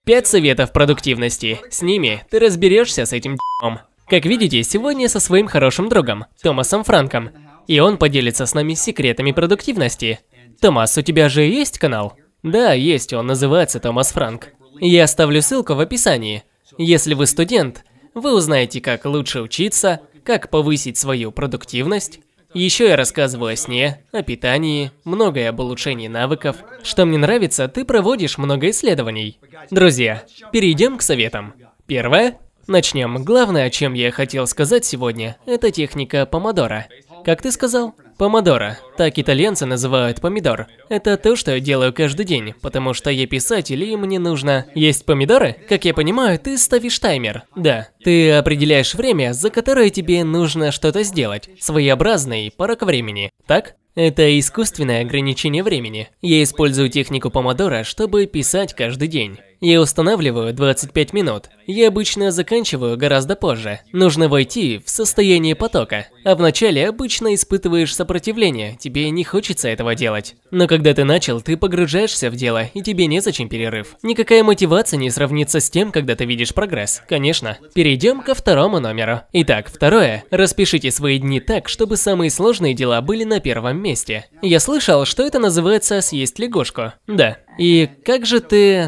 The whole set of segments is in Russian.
5 советов продуктивности. С ними ты разберешься с этим д***ом. Как видите, сегодня со своим хорошим другом, Томасом Франком. И он поделится с нами секретами продуктивности. Томас, у тебя же есть канал? Да, есть, он называется Томас Франк. Я оставлю ссылку в описании. Если вы студент, вы узнаете, как лучше учиться, как повысить свою продуктивность. Еще я рассказываю о сне, о питании, многое об улучшении навыков. Что мне нравится, ты проводишь много исследований. Друзья, перейдем к советам. Первое. Начнем. Главное, о чем я хотел сказать сегодня, это техника помодоро. Как ты сказал? Помодоро. Так итальянцы называют помидор. Это то, что я делаю каждый день, потому что я писатель и мне нужно есть помидоры. Как я понимаю, ты ставишь таймер. Да. Ты определяешь время, за которое тебе нужно что-то сделать. Своеобразный порог времени. Так? Это искусственное ограничение времени. Я использую технику помодоро, чтобы писать каждый день. Я устанавливаю 25 минут. Я обычно заканчиваю гораздо позже. Нужно войти в состояние потока. А вначале обычно испытываешь сопротивление, тебе не хочется этого делать. Но когда ты начал, ты погружаешься в дело, и тебе незачем перерыв. Никакая мотивация не сравнится с тем, когда ты видишь прогресс. Конечно. Перейдем ко второму номеру. Итак, второе. Распишите свои дни так, чтобы самые сложные дела были на первом месте. Я слышал, что это называется «съесть лягушку». Да. И как же ты,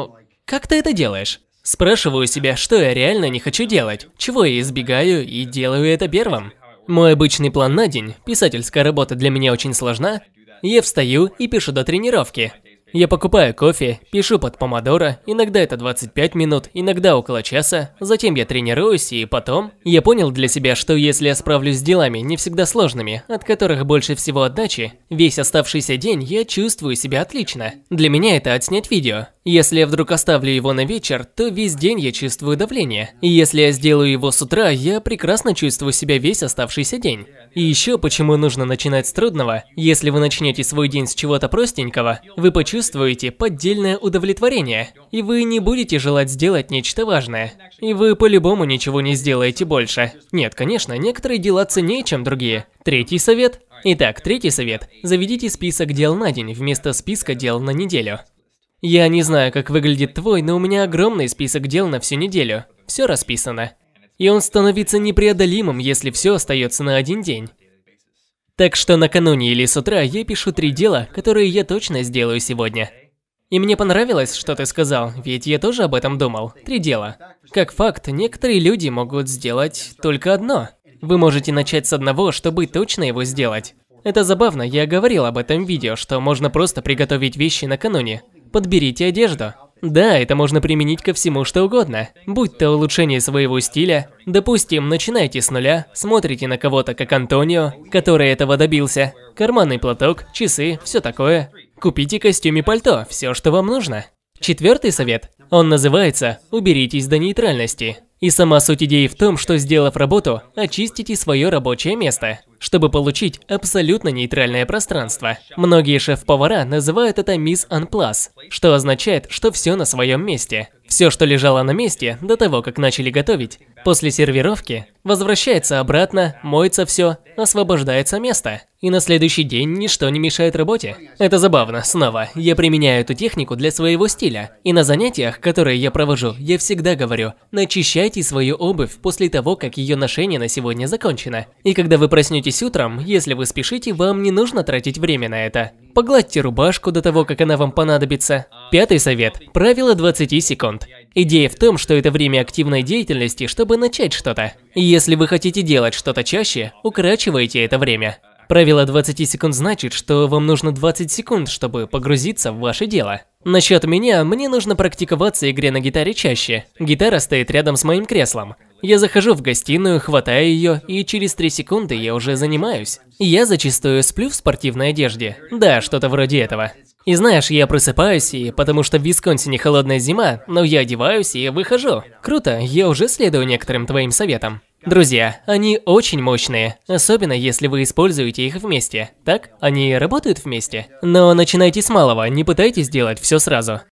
как ты это делаешь? Спрашиваю себя, что я реально не хочу делать, чего я избегаю и делаю это первым. Мой обычный план на день, писательская работа для меня очень сложна. Я встаю и пишу до тренировки. Я покупаю кофе, пишу под помодоро, иногда это 25 минут, иногда около часа, затем я тренируюсь и потом... Я понял для себя, что если я справлюсь с делами, не всегда сложными, от которых больше всего отдачи, весь оставшийся день я чувствую себя отлично. Для меня это отснять видео. Если я вдруг оставлю его на вечер, то весь день я чувствую давление. И если я сделаю его с утра, я прекрасно чувствую себя весь оставшийся день. И еще почему нужно начинать с трудного. Если вы начнете свой день с чего-то простенького, вы почувствуете поддельное удовлетворение. И вы не будете желать сделать нечто важное. И вы по-любому ничего не сделаете больше. Нет, конечно, некоторые дела ценнее, чем другие. Третий совет. Итак, третий совет. Заведите список дел на день вместо списка дел на неделю. Я не знаю, как выглядит твой, но у меня огромный список дел на всю неделю. Все расписано. И он становится непреодолимым, если все остается на один день. Так что накануне или с утра я пишу 3 дела, которые я точно сделаю сегодня. И мне понравилось, что ты сказал, ведь я тоже об этом думал. 3 дела. Как факт, некоторые люди могут сделать только одно. Вы можете начать с одного, чтобы точно его сделать. Это забавно, я говорил об этом в видео, что можно просто приготовить вещи накануне. Подберите одежду. Да, это можно применить ко всему что угодно. Будь то улучшение своего стиля. Допустим, начинаете с нуля, смотрите на кого-то как Антонио, который этого добился. Карманный платок, часы, все такое. Купите костюм и пальто, все, что вам нужно. Четвертый совет. Он называется «Уберитесь до нейтральности». И сама суть идеи в том, что, сделав работу, очистите свое рабочее место, чтобы получить абсолютно нейтральное пространство. Многие шеф-повара называют это mise en place, что означает, что все на своем месте. Все, что лежало на месте до того, как начали готовить, после сервировки, возвращается обратно, моется все, освобождается место. И на следующий день ничто не мешает работе. Это забавно, снова, я применяю эту технику для своего стиля. И на занятиях, которые я провожу, я всегда говорю, начищайте свою обувь после того, как ее ношение на сегодня закончено. И когда вы проснетесь утром, если вы спешите, вам не нужно тратить время на это. Погладьте рубашку до того, как она вам понадобится. Пятый совет. Правило 20 секунд. Идея в том, что это время активной деятельности, чтобы начать что-то. И если вы хотите делать что-то чаще, укорачивайте это время. Правило 20 секунд значит, что вам нужно 20 секунд, чтобы погрузиться в ваше дело. Насчет меня, мне нужно практиковаться игре на гитаре чаще. Гитара стоит рядом с моим креслом. Я захожу в гостиную, хватаю ее, и через 3 секунды я уже занимаюсь. Я зачастую сплю в спортивной одежде. Да, что-то вроде этого. И знаешь, я просыпаюсь, и потому что в Висконсине холодная зима, но я одеваюсь и выхожу. Круто, я уже следую некоторым твоим советам. Друзья, они очень мощные, особенно если вы используете их вместе. Так? Они работают вместе? Но начинайте с малого, не пытайтесь делать все сразу.